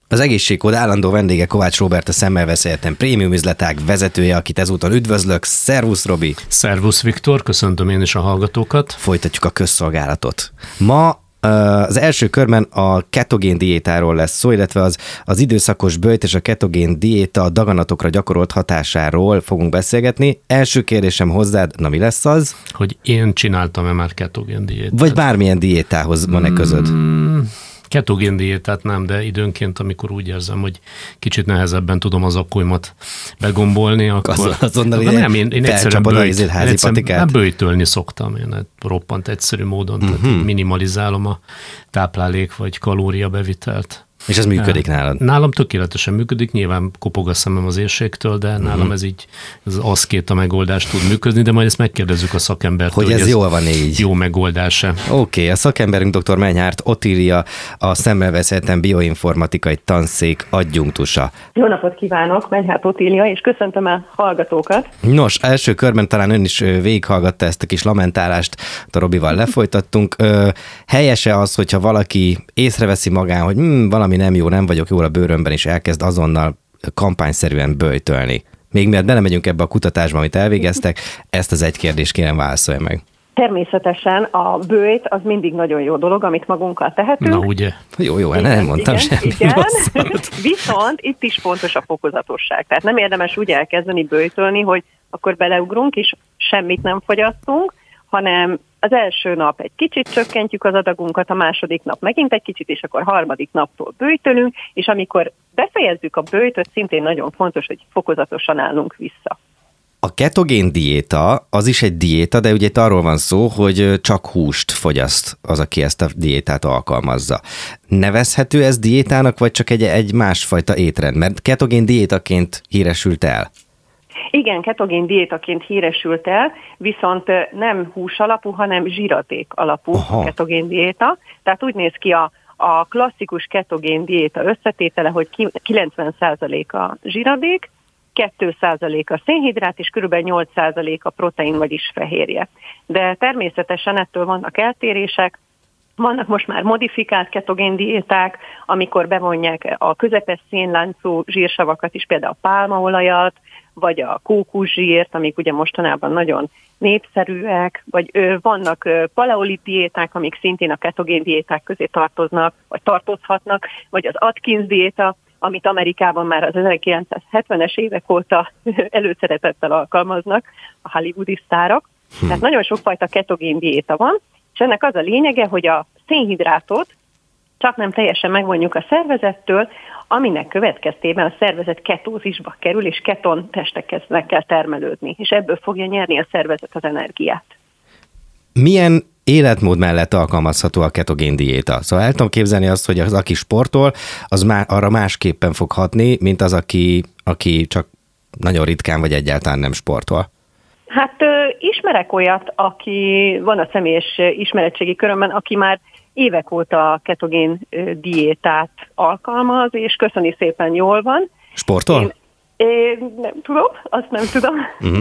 Az Egészségkód állandó vendége Kovács Róbert, a Szemmelweis Egyetem prémium üzletág vezetője, akit ezúton üdvözlök. Szervusz, Robi! Szervusz, Viktor, köszöntöm én is a hallgatókat. Folytatjuk a közszolgálatot. Ma az első körben a ketogén diétáról lesz szó, illetve az időszakos böjt és a ketogén diéta a daganatokra gyakorolt hatásáról fogunk beszélgetni. Első kérdésem hozzád, na mi lesz az? Hogy én csináltam-e már ketogén diétát? Vagy bármilyen diétához van-e közöd? Ketogén diétát nem, de időnként, amikor úgy érzem, hogy kicsit nehezebben tudom az akkújmat begombolni, akkor... Azonnal nem, én egyszerűen böjtölni szoktam. Én roppant egyszerű módon, tehát minimalizálom a táplálék vagy kalóriabevitelt. És ez működik nálad? Nálam tökéletesen működik, nyilván kopog a szemem az éjségtől, de nálam ez így az aszkéta megoldás tud működni, de majd ezt megkérdezzük a szakembertől, hogy ez jól van így. Jó megoldás-e. Oké, a szakemberünk dr. Menyhárt Otília, a Szemmelweis Egyetem bioinformatikai tanszék adjunktusa. Jó napot kívánok, Menyhárt Otília, és köszöntöm a hallgatókat. Nos, első körben talán ön is végighallgatta ezt a kis lamentálást, a Robival lefolytattunk. Helyese az, hogyha valaki észreveszi magán, hogy valami nem jó, nem vagyok jól a bőrömben, és elkezd azonnal kampányszerűen böjtölni. Még mielőtt belemegyünk ebbe a kutatásba, amit elvégeztek, ezt az egy kérdést kérem válaszolja meg. Természetesen a böjt az mindig nagyon jó dolog, amit magunkkal tehetünk. Na ugye? Jó, nem mondtam semmi rosszat. Viszont itt is fontos a fokozatosság. Tehát nem érdemes úgy elkezdeni böjtölni, hogy akkor beleugrunk, és semmit nem fogyasztunk, hanem az első nap egy kicsit csökkentjük az adagunkat, a második nap megint egy kicsit, és akkor harmadik naptól böjtölünk, és amikor befejezzük a böjtöt, szintén nagyon fontos, hogy fokozatosan állunk vissza. A ketogén diéta az is egy diéta, de ugye itt arról van szó, hogy csak húst fogyaszt az, aki ezt a diétát alkalmazza. Nevezhető ez diétának, vagy csak egy másfajta étrend? Mert ketogén diétaként híresült el. Igen, ketogén diétaként híresült el, viszont nem hús alapú, hanem zsíradék alapú ketogén diéta. Tehát úgy néz ki a klasszikus ketogén diéta összetétele, hogy 90% a zsíradék, 2% a szénhidrát, és kb. 8% a protein, vagyis fehérje. De természetesen ettől vannak eltérések. Vannak most már modifikált ketogén diéták, amikor bevonják a közepes szénláncú zsírsavakat is, például a pálmaolajat, vagy a kókuszsírt, amik ugye mostanában nagyon népszerűek, vagy vannak paleolit diéták, amik szintén a ketogén diéták közé tartoznak, vagy tartozhatnak, vagy az Atkins diéta, amit Amerikában már az 1970-es évek óta előszeretettel alkalmaznak a hollywoodi sztárok. Tehát nagyon sokfajta ketogén diéta van, és ennek az a lényege, hogy a szénhidrátot csak nem teljesen megvonjuk a szervezettől, aminek következtében a szervezet ketózisba kerül, és keton testek kezdnek el termelődni, és ebből fogja nyerni a szervezet az energiát. Milyen életmód mellett alkalmazható a ketogén diéta? Szóval el tudom képzelni azt, hogy az, aki sportol, az arra másképpen fog hatni, mint az, aki csak nagyon ritkán vagy egyáltalán nem sportol. Hát ismerek olyat, aki van a személyes ismeretségi körömben, aki már évek óta ketogén diétát alkalmaz, és köszöni szépen, jól van. Sportol? Én nem tudom, azt nem tudom.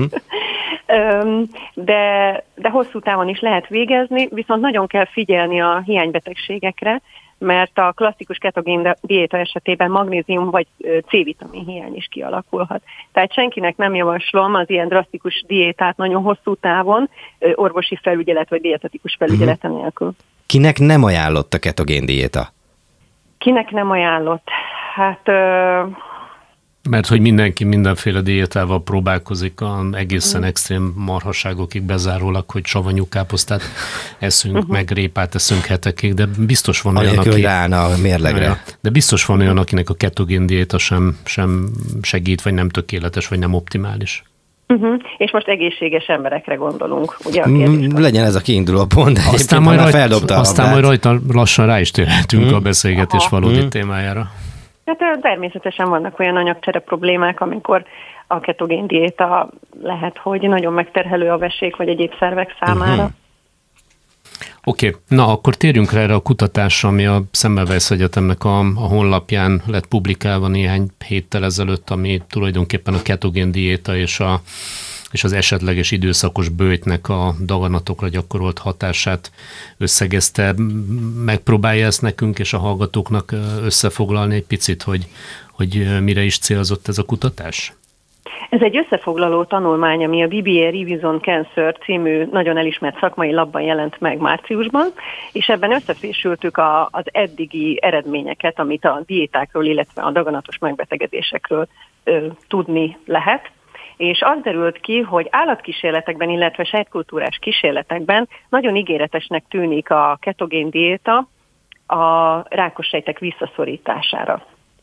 De hosszú távon is lehet végezni, viszont nagyon kell figyelni a hiánybetegségekre, mert a klasszikus ketogén diéta esetében magnézium vagy C-vitamin hiány is kialakulhat. Tehát senkinek nem javaslom az ilyen drasztikus diétát nagyon hosszú távon, orvosi felügyelet vagy dietetikus felügyelete nélkül. Kinek nem ajánlott a ketogén diéta? Kinek nem ajánlott? Hát... Mert hogy mindenki mindenféle diétával próbálkozik, egészen extrém marhaságokig bezárólag, hogy savanyú káposztát eszünk, meg répát eszünk hetekig, de biztos van olyan, aki... ráállna a mérlegre. De biztos van olyan, akinek a ketogén diéta sem segít, vagy nem tökéletes, vagy nem optimális. És most egészséges emberekre gondolunk, ugye? Legyen ez a kiinduló pont. Aztán majd rajta lassan rá is térhetünk a beszélgetés valódi témájára. Hát természetesen vannak olyan anyagcsere problémák, amikor a ketogén diéta lehet, hogy nagyon megterhelő a vesék vagy egyéb szervek számára. Oké, na akkor térjünk rá erre a kutatásra, ami a Szemmelweis Egyetemnek a honlapján lett publikálva néhány héttel ezelőtt, ami tulajdonképpen a ketogén diéta és és az esetleges időszakos böjtnek a daganatokra gyakorolt hatását összegezte. Megpróbálja ezt nekünk és a hallgatóknak összefoglalni egy picit, hogy mire is célzott ez a kutatás? Ez egy összefoglaló tanulmány, ami a BBA Reviews on Cancer című nagyon elismert szakmai labban jelent meg márciusban, és ebben összefésültük az eddigi eredményeket, amit a diétákról, illetve a daganatos megbetegedésekről tudni lehet. És az derült ki, hogy állatkísérletekben, illetve sejtkultúrás kísérletekben nagyon ígéretesnek tűnik a ketogén diéta a rákos sejtek visszaszorítására,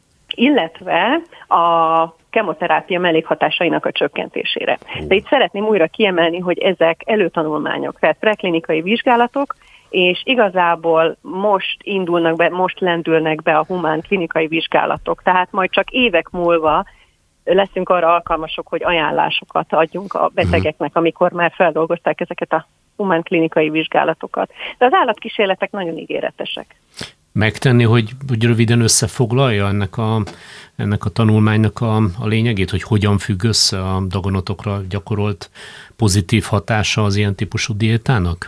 illetve a kemoterápia mellékhatásainak a csökkentésére. De itt szeretném újra kiemelni, hogy ezek előtanulmányok, tehát preklinikai vizsgálatok, és igazából most lendülnek be a humán klinikai vizsgálatok, tehát majd csak évek múlva leszünk arra alkalmasok, hogy ajánlásokat adjunk a betegeknek, amikor már feldolgozták ezeket a humán klinikai vizsgálatokat. De az állatkísérletek nagyon ígéretesek. Megtenni, hogy röviden összefoglalja ennek a tanulmánynak a lényegét, hogy hogyan függ össze a daganatokra gyakorolt pozitív hatása az ilyen típusú diétának?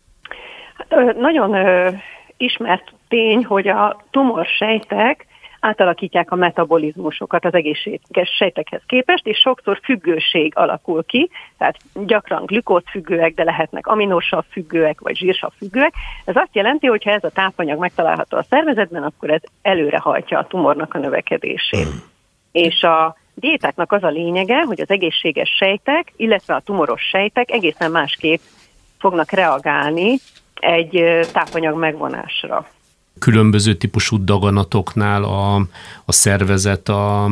Hát, nagyon ismert tény, hogy a tumorsejtek átalakítják a metabolizmusokat az egészséges sejtekhez képest, és sokszor függőség alakul ki, tehát gyakran glükózfüggőek, de lehetnek aminosav függőek, vagy zsírsav függőek. Ez azt jelenti, hogy ha ez a tápanyag megtalálható a szervezetben, akkor ez előrehajtja a tumornak a növekedését. És a diétáknak az a lényege, hogy az egészséges sejtek, illetve a tumoros sejtek egészen másképp fognak reagálni egy tápanyag megvonásra. Különböző típusú daganatoknál a szervezet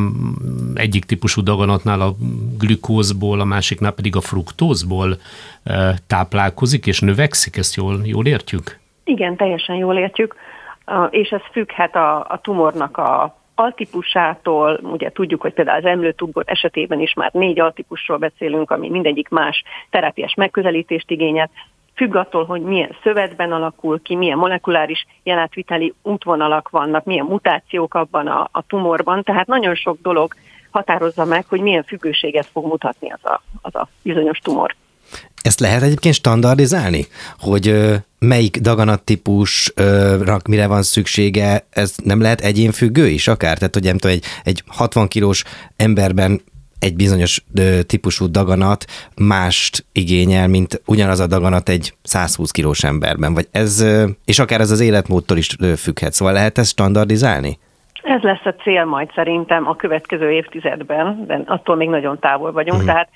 egyik típusú daganatnál a glükózból, a másiknál pedig a fruktózból táplálkozik és növekszik, ezt jól értjük? Igen, teljesen jól értjük, és ez függhet a tumornak a altípusától. Ugye tudjuk, hogy például az emlőtumor esetében is már 4 altípusról beszélünk, ami mindegyik más terápiás megközelítést igényel. Függ attól, hogy milyen szövetben alakul ki, milyen molekuláris jelátviteli útvonalak vannak, milyen mutációk abban a tumorban, tehát nagyon sok dolog határozza meg, hogy milyen függőséget fog mutatni az a bizonyos tumor. Ezt lehet egyébként standardizálni? Hogy melyik daganattípusra mire van szüksége, ez nem lehet egyénfüggő is akár? Tehát, hogy nem tudom, egy 60 kilós emberben egy bizonyos típusú daganat mást igényel, mint ugyanaz a daganat egy 120 kilós emberben. Vagy ez, és akár ez az életmódtól is függhet. Szóval lehet ezt standardizálni? Ez lesz a cél majd szerintem a következő évtizedben, de attól még nagyon távol vagyunk. Tehát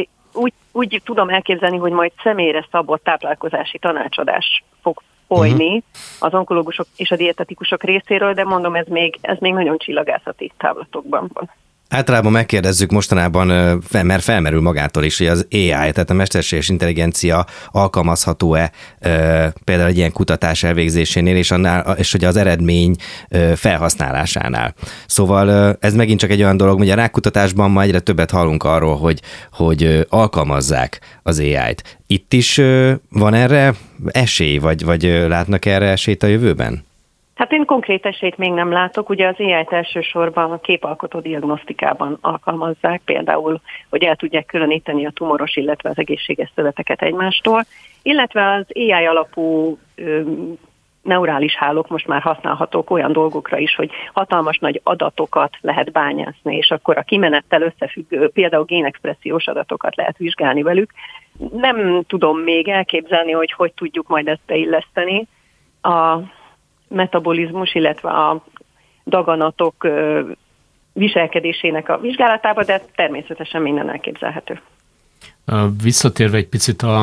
úgy tudom elképzelni, hogy majd személyre szabott táplálkozási tanácsadás fog folyni az onkológusok és a dietetikusok részéről, de mondom, ez még nagyon csillagászati távlatokban van. Általában megkérdezzük mostanában, mert felmerül magától is, hogy az AI, tehát a mesterséges intelligencia alkalmazható-e például egy ilyen kutatás elvégzésénél, és hogy az eredmény felhasználásánál. Szóval ez megint csak egy olyan dolog, hogy a rákkutatásban ma egyre többet hallunk arról, hogy alkalmazzák az AI-t. Itt is van erre esély, vagy látnak erre esélyt a jövőben? Hát én konkrét esélyt még nem látok. Ugye az AI-t elsősorban a képalkotó diagnosztikában alkalmazzák, például, hogy el tudják különíteni a tumoros, illetve az egészséges szöveteket egymástól, illetve az AI alapú neurális hálók most már használhatók olyan dolgokra is, hogy hatalmas nagy adatokat lehet bányászni, és akkor a kimenettel összefüggő, például génexpressziós adatokat lehet vizsgálni velük. Nem tudom még elképzelni, hogy tudjuk majd ezt beilleszteni a metabolizmus, illetve a daganatok viselkedésének a vizsgálatába, de természetesen minden elképzelhető. Visszatérve egy picit a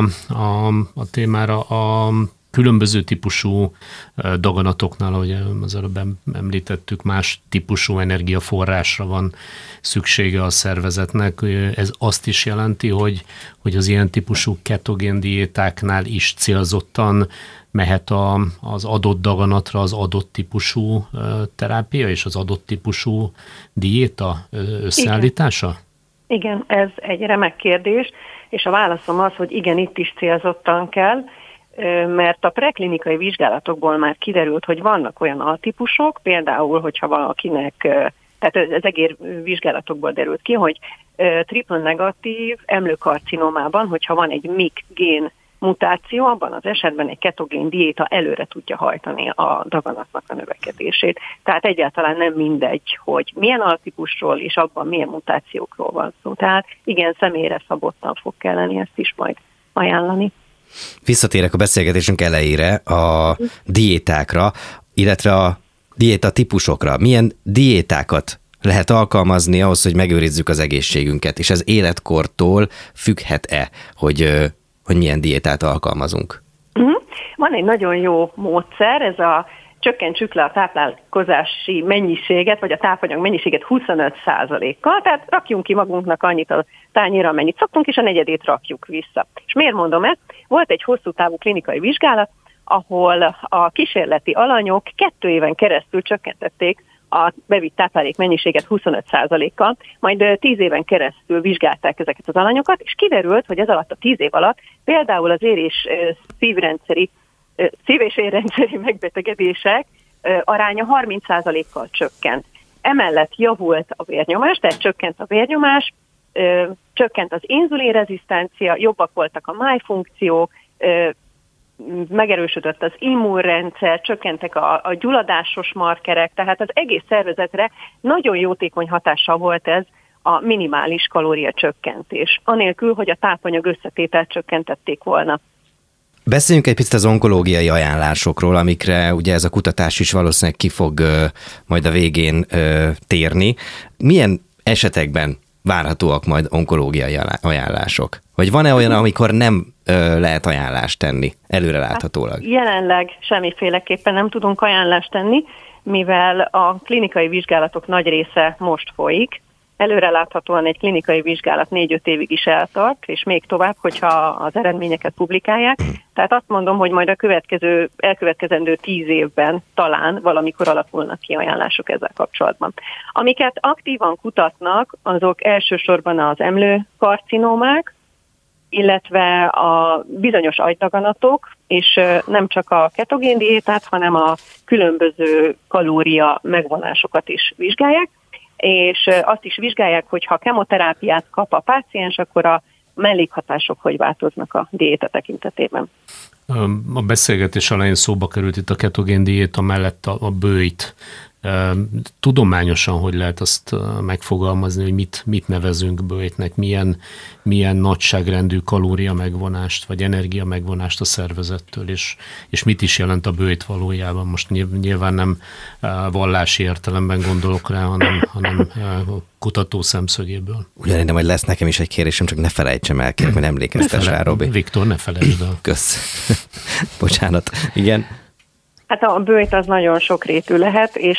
témára, a különböző típusú daganatoknál, ahogy az előbb említettük, más típusú energiaforrásra van szüksége a szervezetnek. Ez azt is jelenti, hogy az ilyen típusú ketogén diétáknál is célzottan mehet az adott daganatra az adott típusú terápia és az adott típusú diéta összeállítása? Igen, ez egy remek kérdés, és a válaszom az, hogy igen, itt is célzottan kell, mert a preklinikai vizsgálatokból már kiderült, hogy vannak olyan altípusok, például, hogyha valakinek, tehát az egér vizsgálatokból derült ki, hogy triple negatív emlőkarcinomában, hogyha van egy MYC gén mutáció, abban az esetben egy ketogén diéta előre tudja hajtani a daganatnak a növekedését. Tehát egyáltalán nem mindegy, hogy milyen altípusról és abban milyen mutációkról van szó. Tehát igen, személyre szabottan fog kelleni ezt is majd ajánlani. Visszatérek a beszélgetésünk elejére a diétákra, illetve a diéta típusokra. Milyen diétákat lehet alkalmazni ahhoz, hogy megőrizzük az egészségünket, és ez életkortól függhet-e, hogy milyen diétát alkalmazunk? Van egy nagyon jó módszer, ez a csökkentsük le a táplálkozási mennyiséget, vagy a tápanyag mennyiséget 25%-kal, tehát rakjunk ki magunknak annyit a tányérra, amennyit szoktunk, és a negyedét rakjuk vissza. És miért mondom ezt? Volt egy hosszú távú klinikai vizsgálat, ahol a kísérleti alanyok 2 éven keresztül csökkentették a bevitt táplálék mennyiséget 25%-kal, majd 10 éven keresztül vizsgálták ezeket az alanyokat, és kiderült, hogy ez alatt a 10 év alatt például az szív- és érrendszeri megbetegedések aránya 30%-kal csökkent. Emellett javult a vérnyomás, tehát csökkent a vérnyomás, csökkent az inzulinrezisztencia, jobbak voltak a májfunkciók, megerősödött az immunrendszer, csökkentek a gyulladásos markerek, tehát az egész szervezetre nagyon jótékony hatással volt ez a minimális kalóriacsökkentés, anélkül, hogy a tápanyag összetételt csökkentették volna. Beszéljünk egy picit az onkológiai ajánlásokról, amikre ugye ez a kutatás is valószínűleg ki fog majd a végén térni. Milyen esetekben várhatóak majd onkológiai ajánlások? Vagy van-e olyan, amikor nem lehet ajánlást tenni, előreláthatólag? Hát jelenleg semmiféleképpen nem tudunk ajánlást tenni, mivel a klinikai vizsgálatok nagy része most folyik. Előreláthatóan egy klinikai vizsgálat 4-5 évig is eltart, és még tovább, hogyha az eredményeket publikálják. Tehát azt mondom, hogy majd a elkövetkezendő 10 évben talán valamikor alakulnak ki ajánlások ezzel kapcsolatban. Amiket aktívan kutatnak, azok elsősorban az emlőkarcinómák, illetve a bizonyos agydaganatok, és nem csak a ketogén diétát, hanem a különböző kalória megvonásokat is vizsgálják, és azt is vizsgálják, hogy ha kemoterápiát kap a páciens, akkor a mellékhatások hogy változnak a diéta tekintetében. A beszélgetés elején szóba került itt a ketogén diéta mellett a böjt. Tudományosan hogy lehet azt megfogalmazni, hogy mit nevezünk böjtnek, milyen nagyságrendű kalória megvonást, vagy energia megvonást a szervezettől, és mit is jelent a böjt valójában. Most nyilván nem vallási értelemben gondolok rá, hanem kutató szemszögéből. Ugyanúgy majd lesz nekem is egy kérésem, csak ne felejtsem el, kérlek, mert emlékeztes rá, Robi. Viktor, ne felejtsd el. Kösz. Bocsánat. Igen. Hát a böjt az nagyon sokrétű lehet, és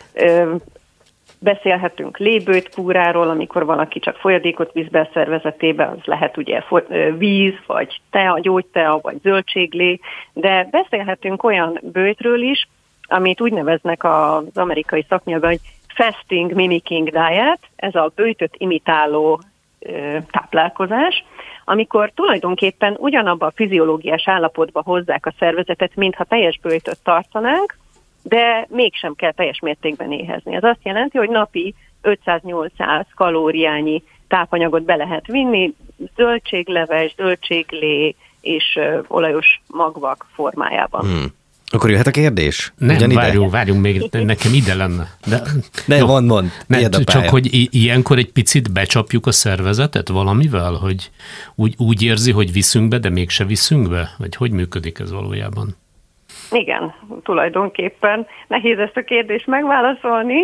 beszélhetünk léböjtkúráról, amikor valaki csak folyadékot visz be a szervezetébe, az lehet ugye víz, vagy tea, gyógytea, vagy zöldséglé, de beszélhetünk olyan böjtről is, amit úgy neveznek az amerikai szaknyelvben, hogy fasting mimicking diet, ez a böjtöt imitáló táplálkozás, amikor tulajdonképpen ugyanabban a fiziológiás állapotba hozzák a szervezetet, mintha teljes böjtöt tartanánk, de mégsem kell teljes mértékben éhezni. Ez azt jelenti, hogy napi 500-800 kalóriányi tápanyagot be lehet vinni, zöldségleves, zöldséglé és olajos magvak formájában. Akkor jöhet a kérdés? Nem, várjunk még, nekem ide lenne. De mond. Csak hogy ilyenkor egy picit becsapjuk a szervezetet valamivel, hogy úgy érzi, hogy viszünk be, de mégse viszünk be? Vagy hogy működik ez valójában? Igen, tulajdonképpen nehéz ezt a kérdést megválaszolni.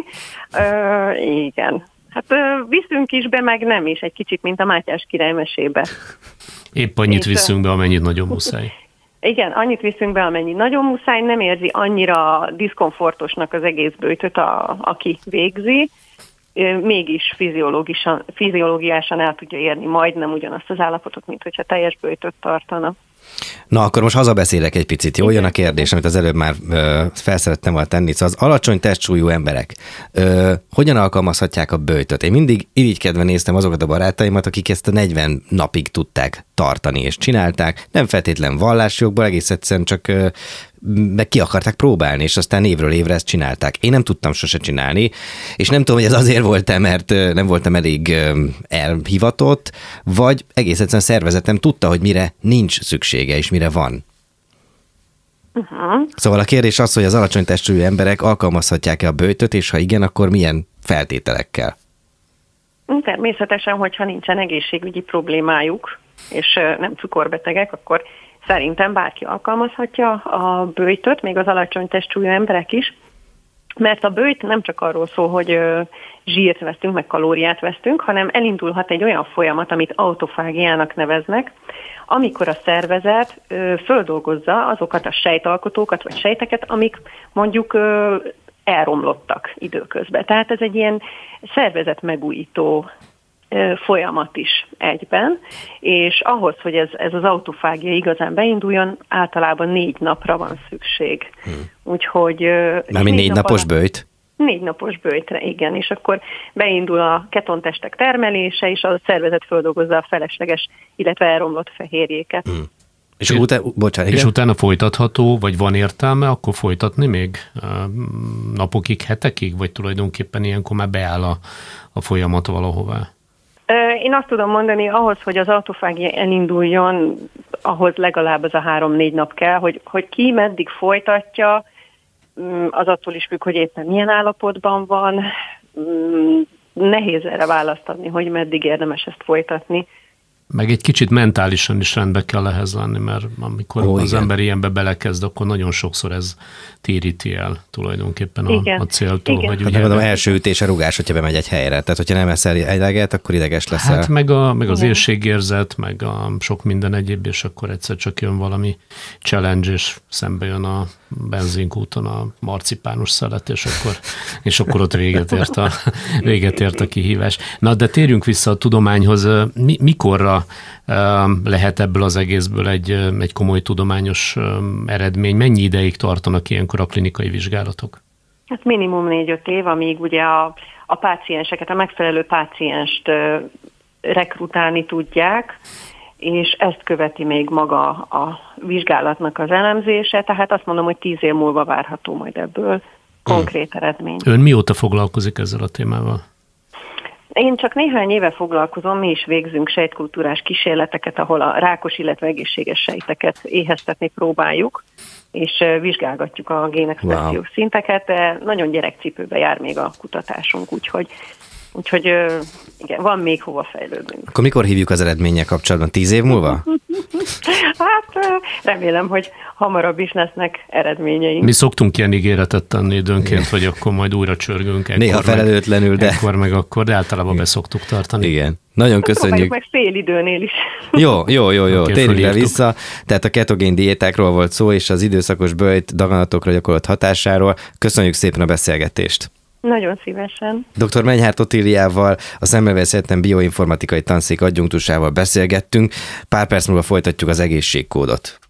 Igen. Hát viszünk is be, meg nem is, egy kicsit, mint a Mátyás király mesébe. Épp annyit viszünk be, amennyit nagyon muszáj. Igen, annyit viszünk be, amennyi nagyon muszáj, nem érzi annyira diszkomfortosnak az egész böjtöt, aki végzi, mégis fiziológiásan el tudja érni majdnem ugyanazt az állapotot, mint hogyha teljes böjtöt tartana. Na, akkor most hazabeszélek egy picit, jó? Jön a kérdés, amit az előbb már felszerettem volna tenni. Szóval az alacsony testsúlyú emberek hogyan alkalmazhatják a böjtöt? Én mindig irigykedve néztem azokat a barátaimat, akik ezt a 40 napig tudták tartani és csinálták. Nem feltétlen vallásjogból, egész egyszerűen csak meg ki akarták próbálni, és aztán évről évre ezt csinálták. Én nem tudtam sose csinálni, és nem tudom, hogy ez azért volt-e, mert nem voltam elég elhivatott, vagy egész egyszerűen szervezetem tudta, hogy mire nincs szüksége, és mire van. Szóval a kérdés az, hogy az alacsony testsúlyú emberek alkalmazhatják-e a böjtöt, és ha igen, akkor milyen feltételekkel? Természetesen, hogyha nincsen egészségügyi problémájuk, és nem cukorbetegek, akkor szerintem bárki alkalmazhatja a böjtöt, még az alacsony testsúlyú emberek is, mert a böjt nem csak arról szól, hogy zsírt vesztünk, meg kalóriát vesztünk, hanem elindulhat egy olyan folyamat, amit autofágiának neveznek, amikor a szervezet földolgozza azokat a sejtalkotókat vagy sejteket, amik mondjuk elromlottak időközben. Tehát ez egy ilyen szervezetmegújító folyamat is egyben, és ahhoz, hogy ez az autofágia igazán beinduljon, általában 4 napra van szükség. Úgyhogy... Mármint 4 napos böjt? 4 napos böjtre, igen, és akkor beindul a ketontestek termelése, és a szervezet földolgozza a felesleges, illetve elromlott fehérjéket. És utána folytatható, vagy van értelme, akkor folytatni még napokig, hetekig, vagy tulajdonképpen ilyenkor már beáll a folyamat valahová? Én azt tudom mondani, ahhoz, hogy az autofágia elinduljon, ahhoz legalább az a 3-4 nap kell, hogy ki meddig folytatja, az attól is függ, hogy éppen milyen állapotban van. Nehéz erre választ adni, hogy meddig érdemes ezt folytatni. Meg egy kicsit mentálisan is rendbe kell ehhez lenni, mert amikor az ember ilyenbe belekezd, akkor nagyon sokszor ez téríti el tulajdonképpen a céltól. Igen. Hogy ugye, mondom, első ütés a rugás, hogyha bemegy egy helyre. Tehát, hogyha nem eszel eleget, akkor ideges leszel. Hát meg az éhségérzet, meg a sok minden egyéb, és akkor egyszer csak jön valami challenge, és szembe jön a benzinkúton a marcipánus szelet, és akkor ott véget ért a kihívás. Na, de térjünk vissza a tudományhoz. Mikorra lehet ebből az egészből egy komoly tudományos eredmény? Mennyi ideig tartanak ilyenkor a klinikai vizsgálatok? Hát minimum 4-5 év, amíg ugye a pácienseket, a megfelelő pácienst rekrutálni tudják, és ezt követi még maga a vizsgálatnak az elemzése, tehát azt mondom, hogy 10 év múlva várható majd ebből konkrét eredmény. Ön mióta foglalkozik ezzel a témával? Én csak néhány éve foglalkozom, mi is végzünk sejtkultúrás kísérleteket, ahol a rákos, illetve egészséges sejteket éheztetni próbáljuk, és vizsgálgatjuk a génexpressziós szinteket, de nagyon gyerekcipőbe jár még a kutatásunk, úgyhogy igen, van még hova fejlődnünk. Akkor mikor hívjuk az eredménnyel kapcsolatban? 10 év múlva? Hát remélem, hogy hamarabb is lesznek eredményeink. Mi szoktunk ilyen ígéretet tenni időnként, hogy akkor majd újra csörgünk. Néha felelőtlenül, de... de általában be szoktuk tartani. Igen. Nagyon köszönjük. Meg fél időnél is. Jó. Okay, térjünk le vissza. Tehát a ketogén diétákról volt szó, és az időszakos böjt daganatokra gyakorolt hatásáról. Köszönjük szépen a beszélgetést. Nagyon szívesen. Dr. Menyhárt Otíliával, a Szemmelweis Egyetem bioinformatikai tanszék adjunktusával beszélgettünk. Pár perc múlva folytatjuk az egészségkódot.